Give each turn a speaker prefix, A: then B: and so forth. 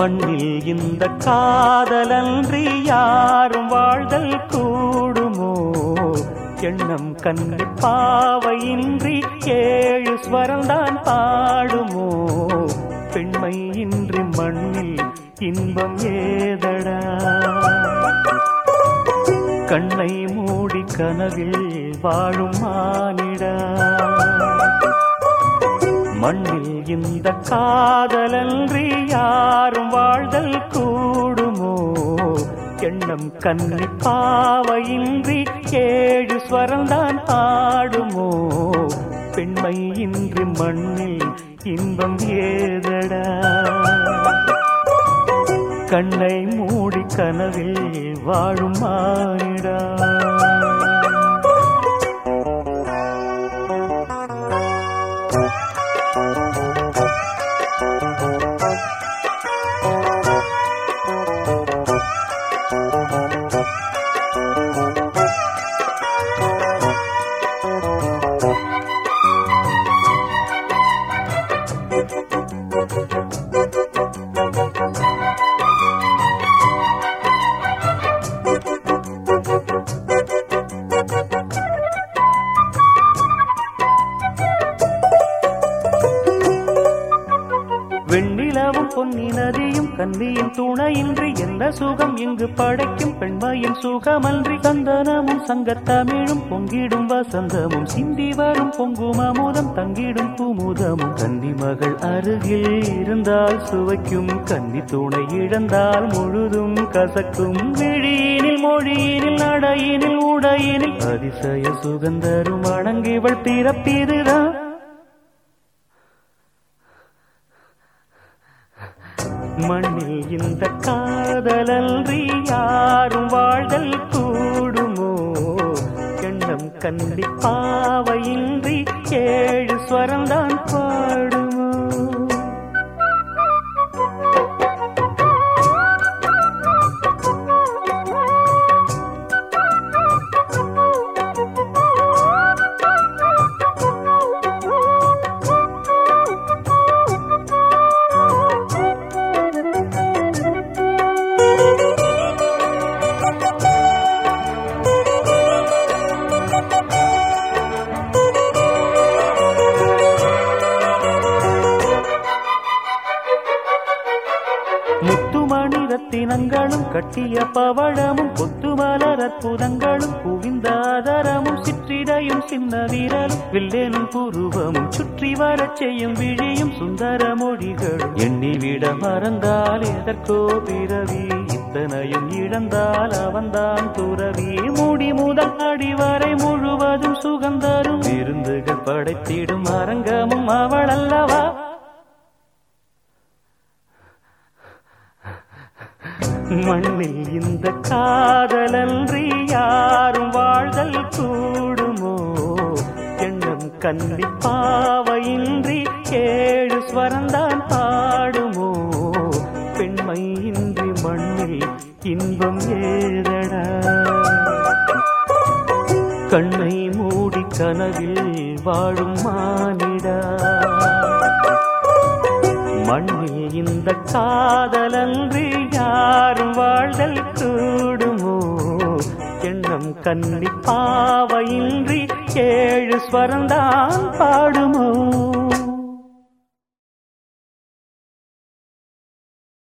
A: மண்ணில் இந்த காதலன்றி யாரும் வாழ்தல் கூடுமோ? எண்ணம் கண்ணி பாவையின்றி ஏழு ஸ்வரம்தான் பாடுமோ? பெண்மை இன்றி மண்ணில் இன்பம் ஏதடா? கண்ணை மூடி கனவில் வாழும் மானிடா. மண்ணில் இந்த காதலன்றி யாரும் வாழ்தல் கூடுமோ? எண்ணம் கண்ணி பாவையின்றி ஏழு ஸ்வரம்தான் பாடுமோ? பெண்மை இன்றி மண்ணில் இன்பம் ஏதடா? கண்ணை மூடி கனவில் வாழும் மானிடா. வெண்ணிலவும் பொன்னி நதியும் கன்னியின் துணையின்றி என்ன சுகம் இங்கு படைக்கும்? பெண்மையின் சுகமன்றி சந்தனமும் சங்கத்தமிழும் பொங்கிடும் வசந்தமும் சிந்தி வரும் பொங்கும் அமுதம் தங்கிடும் குமுதமும். கன்னி மகள் அருகில் இருந்தால் சுவைக்கும், கன்னி துணை இழந்தால் முழுதும் கசக்கும். விழியினில் மொழியினில் நடையினில் உடையினில் அதிசய சுகந்தரும் அடங்கிவள் பிறப்பிதுதான். மண்ணில் இந்த காதலன்றி யாரும் வாழ்தல் கூடுமோ? எண்ணம் கண்டி பாவையின்றி ஏழு ஸ்வரம்தான் பாடுமோ? முத்துமணி ரத்தினங்களும் கட்டிய பவழமும் கொத்துமலர் அற்புதங்களும் குவிந்தாதரமும் சிற்றிடையும் சின்ன வீரலும் வில்லேனும் புருவமும் சுற்றி வரச் செய்யும் விழியும் சுந்தர மொழிகளும். எண்ணிவிட மறந்தால் எதற்கோ பிறவி, இத்தனையும் இழந்தால் அவன்தான் துறவி. மூடி முதல் அடிவரை முழுவதும் சுகந்தரும் விருந்துகள் படைத்திடும் அரங்கமும் அவள் அல்லவா? மண்ணில் இந்த காதலன்றி யாரும் வாழ்தல் கூடுமோ? எண்ணம் கண்ணி பாவையின்றி ஏழு ஸ்வரம்தான் பாடுமோ? பெண்மை இன்றி மண்ணில் இன்பம் ஏதடா? கண்ணை மூடி கனவில் வாழும் மானிடா. மண்ணில் இந்த காதலன்றி யாரும் வாழ்தல் கூடுமோ? எண்ணம் கண்ணி பாவையின்றி ஏழு ஸ்வரம்தான் பாடுமோ?